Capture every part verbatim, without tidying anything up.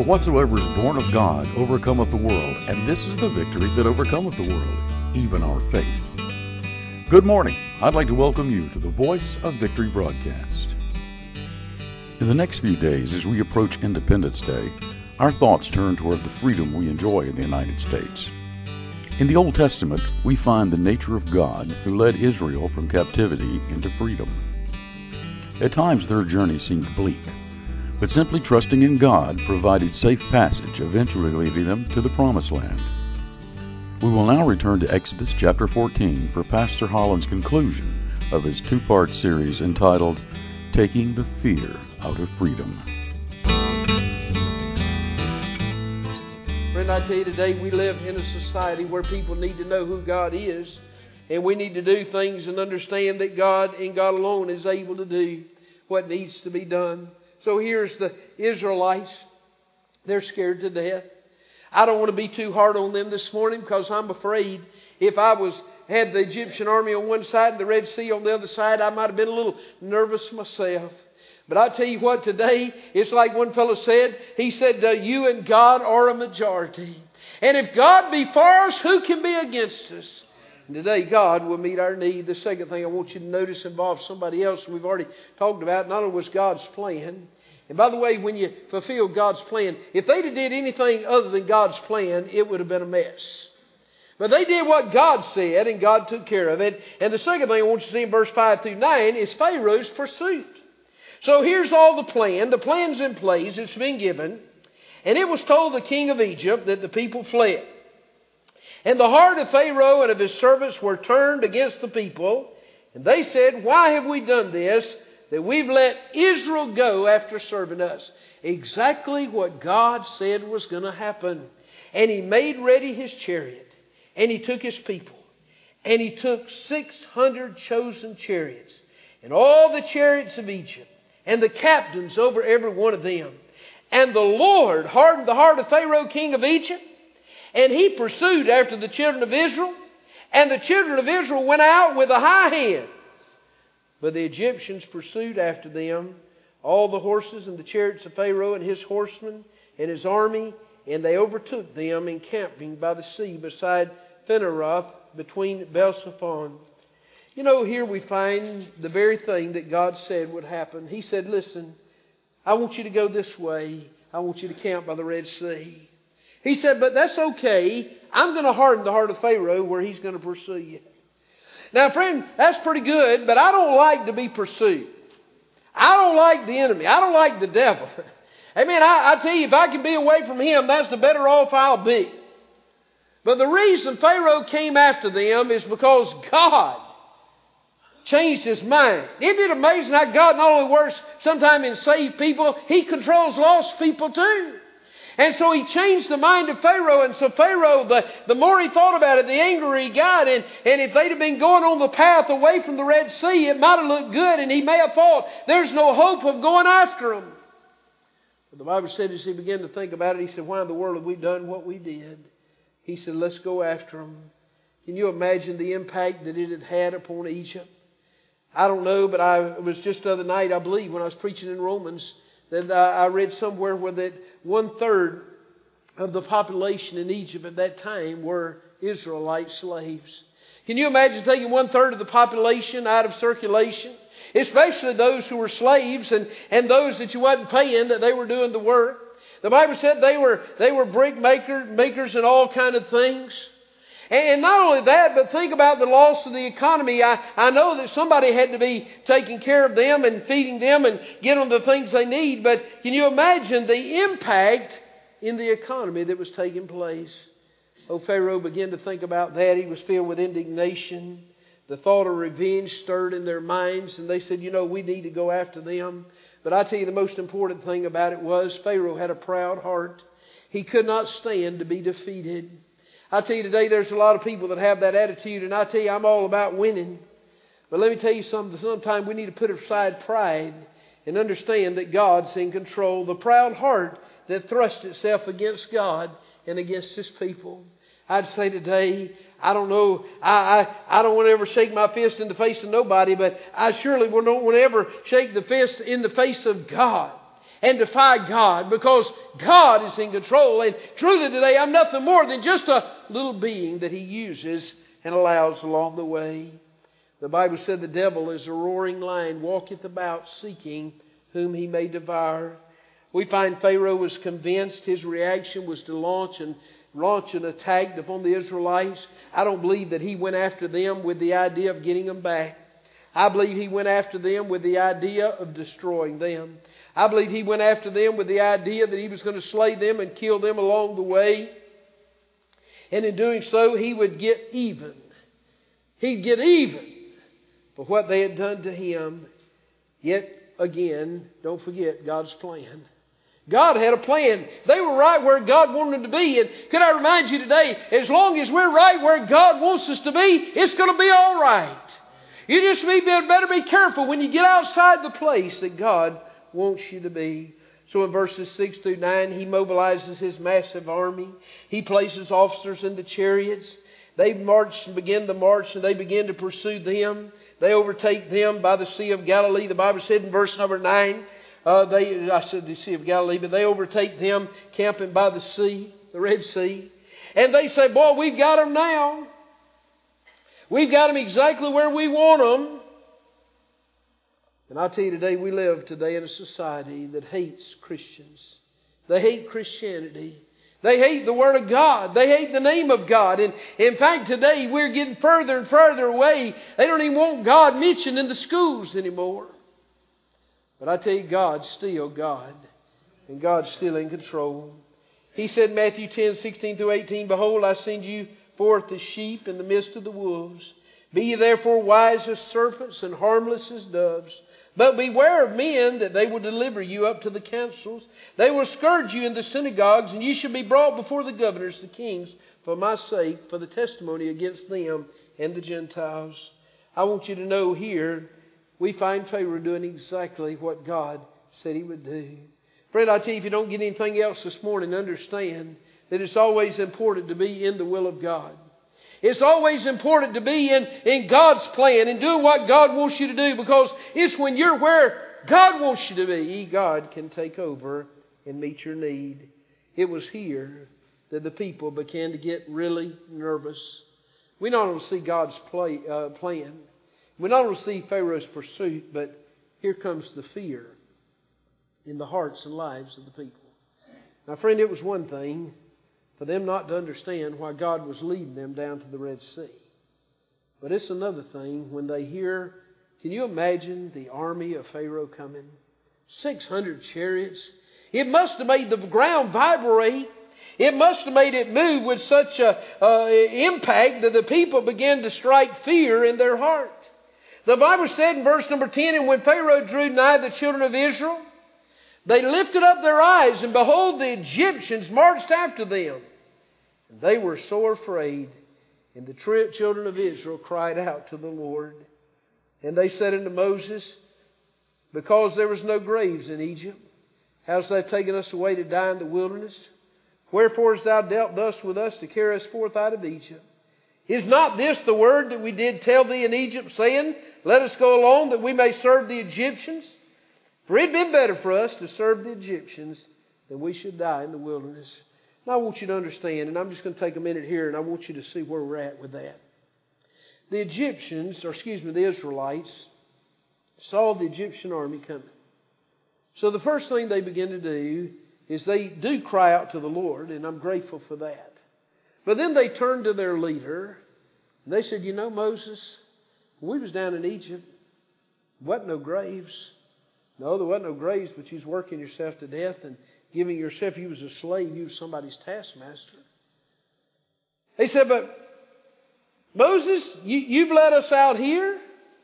For whatsoever is born of God overcometh the world, and this is the victory that overcometh the world, even our faith. Good morning. I'd like to welcome you to the Voice of Victory broadcast. In the next few days, as we approach Independence Day, our thoughts turn toward the freedom we enjoy in the United States. In the Old Testament, we find the nature of God who led Israel from captivity into freedom. At times their journey seemed bleak, but simply trusting in God provided safe passage, eventually leading them to the Promised Land. We will now return to Exodus chapter fourteen for Pastor Holland's conclusion of his two-part series entitled, Taking the Fear Out of Freedom. Friend, I tell you today, we live in a society where people need to know who God is, and we need to do things and understand that God and God alone is able to do what needs to be done. So here's the Israelites. They're scared to death. I don't want to be too hard on them this morning because I'm afraid if I was had the Egyptian army on one side and the Red Sea on the other side, I might have been a little nervous myself. But I tell you what, today, it's like one fellow said. He said, uh, you and God are a majority. And if God be for us, who can be against us? And today, God will meet our need. The second thing I want you to notice involves somebody else we've already talked about. Not only was God's plan. And by the way, when you fulfill God's plan, if they'd have did anything other than God's plan, it would have been a mess. But they did what God said, and God took care of it. And the second thing I want you to see in verse five through nine is Pharaoh's pursuit. So here's all the plan. The plan's in place. It's been given. And it was told the king of Egypt that the people fled. And the heart of Pharaoh and of his servants were turned against the people. And they said, why have we done this, that we've let Israel go after serving us? Exactly what God said was going to happen. And he made ready his chariot. And he took his people. And he took six hundred chosen chariots. And all the chariots of Egypt. And the captains over every one of them. And the Lord hardened the heart of Pharaoh, king of Egypt. And he pursued after the children of Israel. And the children of Israel went out with a high hand. But the Egyptians pursued after them all the horses and the chariots of Pharaoh and his horsemen and his army. And they overtook them encamping by the sea beside Phaneroth between Baal-zephon. You know, here we find the very thing that God said would happen. He said, listen, I want you to go this way. I want you to camp by the Red Sea. He said, but that's okay. I'm going to harden the heart of Pharaoh where he's going to pursue you. Now, friend, that's pretty good, but I don't like to be pursued. I don't like the enemy. I don't like the devil. Amen. I, I tell you, if I can be away from him, that's the better off I'll be. But the reason Pharaoh came after them is because God changed his mind. Isn't it amazing how God not only works sometime in saved people, he controls lost people too. And so he changed the mind of Pharaoh. And so Pharaoh, the, the more he thought about it, the angrier he got. And, and if they'd have been going on the path away from the Red Sea, it might have looked good. And he may have thought, there's no hope of going after them. But the Bible said as he began to think about it, he said, why in the world have we done what we did? He said, let's go after them. Can you imagine the impact that it had had upon Egypt? I don't know, but I it was just the other night, I believe, when I was preaching in Romans, that I read somewhere where that one third of the population in Egypt at that time were Israelite slaves. Can you imagine taking one third of the population out of circulation? Especially those who were slaves and, and those that you wasn't paying, that they were doing the work. The Bible said they were they were brick maker, makers and all kind of things. And not only that, but think about the loss of the economy. I, I know that somebody had to be taking care of them and feeding them and getting them the things they need. But can you imagine the impact in the economy that was taking place? Oh, Pharaoh began to think about that. He was filled with indignation. The thought of revenge stirred in their minds. And they said, you know, we need to go after them. But I tell you, the most important thing about it was Pharaoh had a proud heart. He could not stand to be defeated. I tell you today, there's a lot of people that have that attitude, and I tell you, I'm all about winning. But let me tell you something. Sometimes we need to put aside pride and understand that God's in control. The proud heart that thrusts itself against God and against His people. I'd say today, I don't know, I, I, I don't want to ever shake my fist in the face of nobody, but I surely don't want to ever shake the fist in the face of God. and defy God, because God is in control. And truly today, I'm nothing more than just a little being that He uses and allows along the way. The Bible said the devil is a roaring lion, walketh about seeking whom he may devour. We find Pharaoh was convinced. His reaction was to launch and launch an attack upon the Israelites. I don't believe that he went after them with the idea of getting them back. I believe he went after them with the idea of destroying them. I believe he went after them with the idea that he was going to slay them and kill them along the way. And in doing so, he would get even. He'd get even for what they had done to him. Yet again, don't forget God's plan. God had a plan. They were right where God wanted them to be. And can I remind you today, as long as we're right where God wants us to be, it's going to be all right. You just be, better be careful when you get outside the place that God wants you to be. So in verses six through nine, He mobilizes His massive army. He places officers in the chariots. They march and begin to march, and they begin to pursue them. They overtake them by the Sea of Galilee. The Bible said in verse number nine, uh, they I said the Sea of Galilee, but they overtake them camping by the sea, the Red Sea. And they say, boy, we've got them now. We've got them exactly where we want them. And I'll tell you today, we live today in a society that hates Christians. They hate Christianity. They hate the Word of God. They hate the name of God. And in fact, today we're getting further and further away. They don't even want God mentioned in the schools anymore. But I tell you, God's still God. And God's still in control. He said in Matthew ten, sixteen through eighteen, behold, I send you forth as sheep in the midst of the wolves. Be ye therefore wise as serpents and harmless as doves. But beware of men, that they will deliver you up to the councils. They will scourge you in the synagogues, and you shall be brought before the governors, the kings, for my sake, for the testimony against them and the Gentiles. I want you to know here, we find Pharaoh doing exactly what God said he would do. Friend, I tell you, if you don't get anything else this morning, understand that it's always important to be in the will of God. It's always important to be in, in God's plan and doing what God wants you to do, because it's when you're where God wants you to be, God can take over and meet your need. It was here that the people began to get really nervous. We not only see God's play, uh, plan, we not only see Pharaoh's pursuit, but here comes the fear in the hearts and lives of the people. Now, friend, it was one thing for them not to understand why God was leading them down to the Red Sea. But it's another thing when they hear, can you imagine the army of Pharaoh coming? six hundred chariots. It must have made the ground vibrate. It must have made it move with such a uh, impact that the people began to strike fear in their heart. The Bible said in verse number ten, and when Pharaoh drew nigh the children of Israel, they lifted up their eyes, and behold, the Egyptians marched after them. And they were sore afraid. And the children of Israel cried out to the Lord. And they said unto Moses, because there was no graves in Egypt, how hast thou taken us away to die in the wilderness? Wherefore hast thou dealt thus with us to carry us forth out of Egypt? Is not this the word that we did tell thee in Egypt, saying, let us go along that we may serve the Egyptians? For it had been better for us to serve the Egyptians than we should die in the wilderness. And I want you to understand, and I'm just going to take a minute here, and I want you to see where we're at with that. The Egyptians, or excuse me, the Israelites, saw the Egyptian army coming. So the first thing they begin to do is they do cry out to the Lord, and I'm grateful for that. But then they turned to their leader, and they said, you know, Moses, when we was down in Egypt, there wasn't no graves. No, there wasn't no graves, but you was working yourself to death and giving yourself, you was a slave, you was somebody's taskmaster. He said, but Moses, you, you've let us out here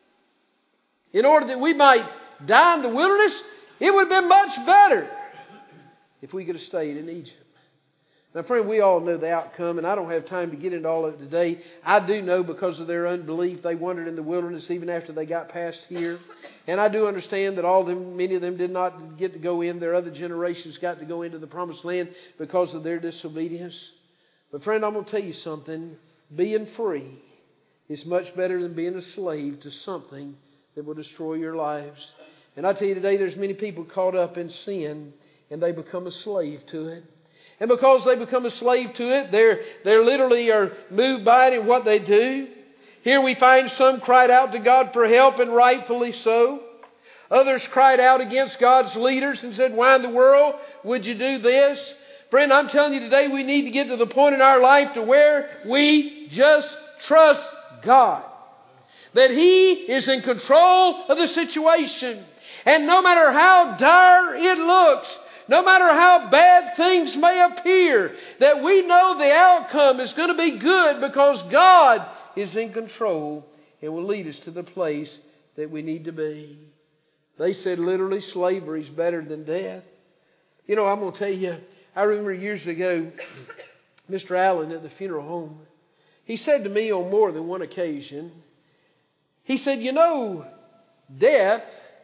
in order that we might die in the wilderness. It would have been much better if we could have stayed in Egypt. Now, friend, we all know the outcome, and I don't have time to get into all of it today. I do know because of their unbelief, they wandered in the wilderness even after they got past here. And I do understand that all of them, many of them did not get to go in. Their other generations got to go into the promised land because of their disobedience. But friend, I'm going to tell you something. Being free is much better than being a slave to something that will destroy your lives. And I tell you today, there's many people caught up in sin, and they become a slave to it. And because they become a slave to it, they're, they're literally are moved by it in what they do. Here we find some cried out to God for help, and rightfully so. Others cried out against God's leaders and said, why in the world would you do this? Friend, I'm telling you today, we need to get to the point in our life to where we just trust God. That He is in control of the situation. And no matter how dire it looks, no matter how bad things may appear, that we know the outcome is going to be good because God is in control and will lead us to the place that we need to be. They said literally slavery is better than death. You know, I'm going to tell you, I remember years ago, Mister Allen at the funeral home, he said to me on more than one occasion, he said, you know, death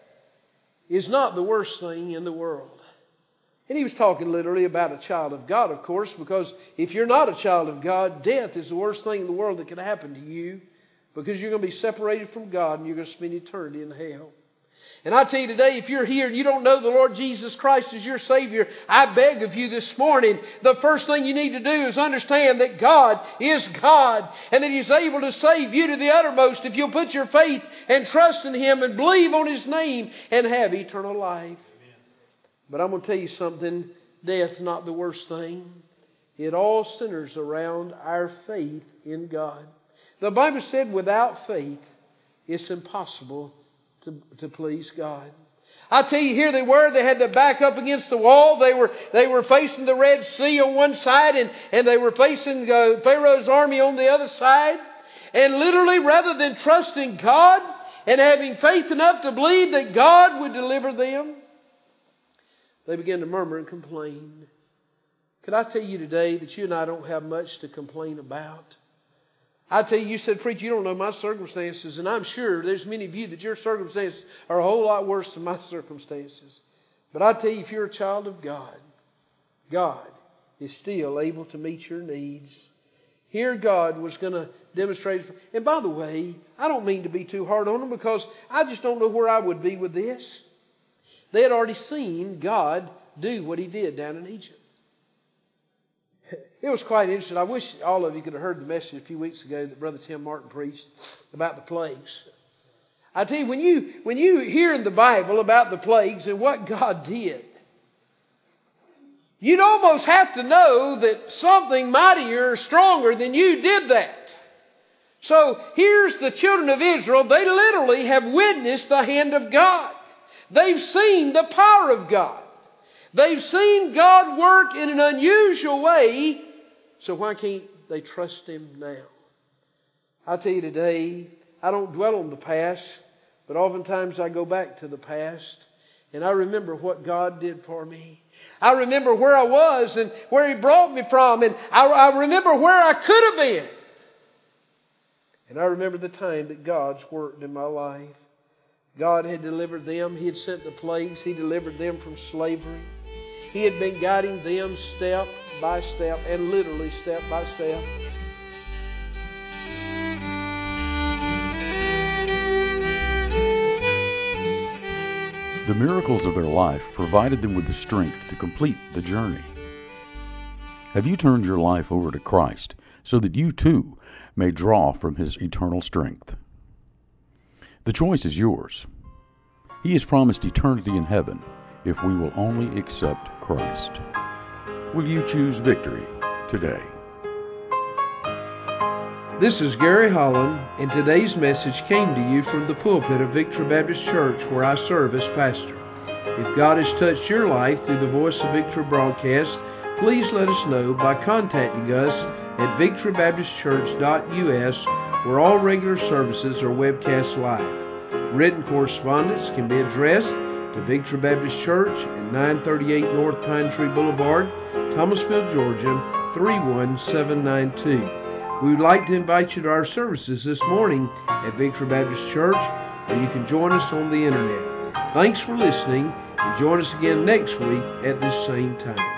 is not the worst thing in the world. And he was talking literally about a child of God, of course, because if you're not a child of God, death is the worst thing in the world that can happen to you, because you're going to be separated from God and you're going to spend eternity in hell. And I tell you today, if you're here and you don't know the Lord Jesus Christ as your Savior, I beg of you this morning, the first thing you need to do is understand that God is God and that He's able to save you to the uttermost if you'll put your faith and trust in Him and believe on His name and have eternal life. But I'm going to tell you something, death's not the worst thing. It all centers around our faith in God. The Bible said without faith, it's impossible to, to please God. I tell you, here they were, they had their back up against the wall. They were, they were facing the Red Sea on one side and, and they were facing uh, Pharaoh's army on the other side. And literally, rather than trusting God and having faith enough to believe that God would deliver them, they began to murmur and complain. Could I tell you today that you and I don't have much to complain about? I tell you, you said, preacher, you don't know my circumstances, and I'm sure there's many of you that your circumstances are a whole lot worse than my circumstances. But I tell you, if you're a child of God, God is still able to meet your needs. Here God was going to demonstrate. And by the way, I don't mean to be too hard on them, because I just don't know where I would be with this. They had already seen God do what He did down in Egypt. It was quite interesting. I wish all of you could have heard the message a few weeks ago that Brother Tim Martin preached about the plagues. I tell you, when you, when you hear in the Bible about the plagues and what God did, you'd almost have to know that something mightier or stronger than you did that. So here's the children of Israel. They literally have witnessed the hand of God. They've seen the power of God. They've seen God work in an unusual way. So why can't they trust Him now? I tell you today, I don't dwell on the past, but oftentimes I go back to the past and I remember what God did for me. I remember where I was and where He brought me from, and I, I remember where I could have been. And I remember the time that God's worked in my life. God had delivered them. He had sent the plagues. He delivered them from slavery. He had been guiding them step by step, and literally step by step. The miracles of their life provided them with the strength to complete the journey. Have you turned your life over to Christ so that you too may draw from His eternal strength? The choice is yours. He has promised eternity in heaven if we will only accept Christ. Will you choose victory today? This is Gary Holland, and today's message came to you from the pulpit of Victory Baptist Church, where I serve as pastor. If God has touched your life through the Voice of Victory broadcast, please let us know by contacting us at victory baptist church dot U S, where all regular services are webcast live. Written correspondence can be addressed to Victory Baptist Church at nine thirty-eight North Pine Tree Boulevard, Thomasville, Georgia, three one seven nine two. We would like to invite you to our services this morning at Victory Baptist Church, or you can join us on the internet. Thanks for listening, and join us again next week at this same time.